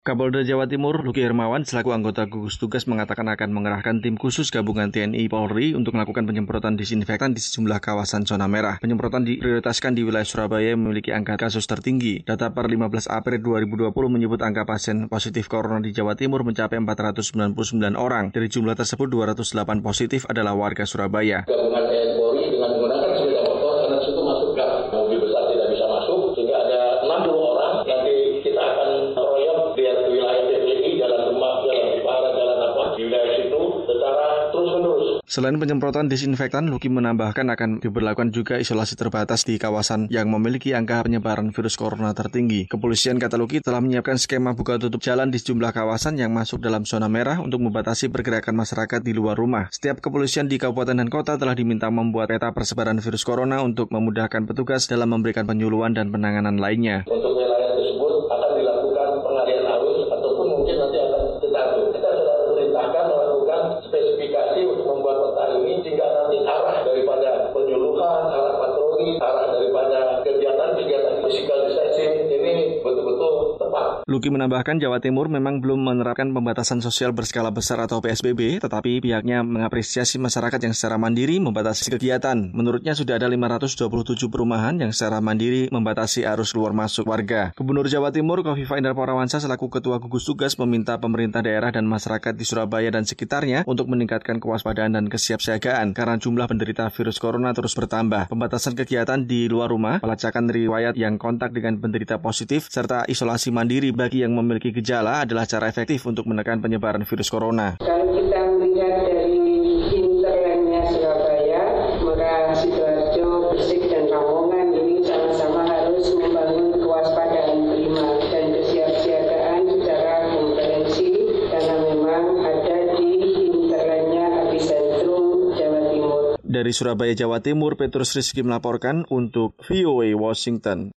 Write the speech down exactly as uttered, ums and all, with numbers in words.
Kapolda Jawa Timur, Luki Hermawan, selaku anggota gugus tugas mengatakan akan mengerahkan tim khusus gabungan T N I Polri untuk melakukan penyemprotan disinfektan di sejumlah kawasan zona merah. Penyemprotan diprioritaskan di wilayah Surabaya yang memiliki angka kasus tertinggi. Data per lima belas April dua ribu dua puluh menyebut angka pasien positif corona di Jawa Timur mencapai empat ratus sembilan puluh sembilan orang. Dari jumlah tersebut, dua ratus delapan positif adalah warga Surabaya. Gabungan T N I Polri dengan menggunakan sepeda motor karena di situ masuk gang. Mobil besar tidak bisa masuk, sehingga ada enam puluh orang. Nanti kita akan royok di wilayah T P I, Jalan Demak, Jalan Jepara, Jalan apa, di wilayah situ secara terus-menerus. Selain penyemprotan disinfektan, Luki menambahkan akan diberlakukan juga isolasi terbatas di kawasan yang memiliki angka penyebaran virus corona tertinggi. Kepolisian, kata Luki, telah menyiapkan skema buka tutup jalan di sejumlah kawasan yang masuk dalam zona merah untuk membatasi pergerakan masyarakat di luar rumah. Setiap kepolisian di kabupaten dan kota telah diminta membuat peta persebaran virus corona untuk memudahkan petugas dalam memberikan penyuluhan dan penanganan lainnya. Untuk wilayah tersebut akan dilakukan pengalihan arus ataupun mungkin nanti akan kita atur. Kita sudah perintahkan melakukan spesifikasi untuk membuat peta ini sehingga nanti arah daripada penyuluhan, arah patroli, arah daripada kegiatan-kegiatan physical distancing ini betul-betul tepat. Luki menambahkan Jawa Timur memang belum menerapkan pembatasan sosial berskala besar atau P S B B, tetapi pihaknya mengapresiasi masyarakat yang secara mandiri membatasi kegiatan. Menurutnya sudah ada lima ratus dua puluh tujuh perumahan yang secara mandiri membatasi arus keluar masuk warga. Gubernur Jawa Timur Khofifah Indar Parawansa selaku Ketua Gugus Tugas meminta pemerintah daerah dan masyarakat di Surabaya dan sekitarnya untuk meningkatkan kewaspadaan dan kesiapsiagaan karena jumlah penderita virus corona terus bertambah. Pembatasan kegiatan di luar rumah, pelacakan riwayat yang kontak dengan penderita positif, serta isolasi mandiri bagi yang memiliki gejala adalah cara efektif untuk menekan penyebaran virus corona. Kalau kita melihat dari hinterlandnya Surabaya, maka Sidoarjo, Gresik, dan Lamongan ini sama-sama harus membangun kewaspadaan prima dan kesiapsiagaan secara komprehensif karena memang ada di hinterlandnya epicentrum Jawa Timur. Dari Surabaya, Jawa Timur, Petrus Rizky melaporkan untuk V O A Washington.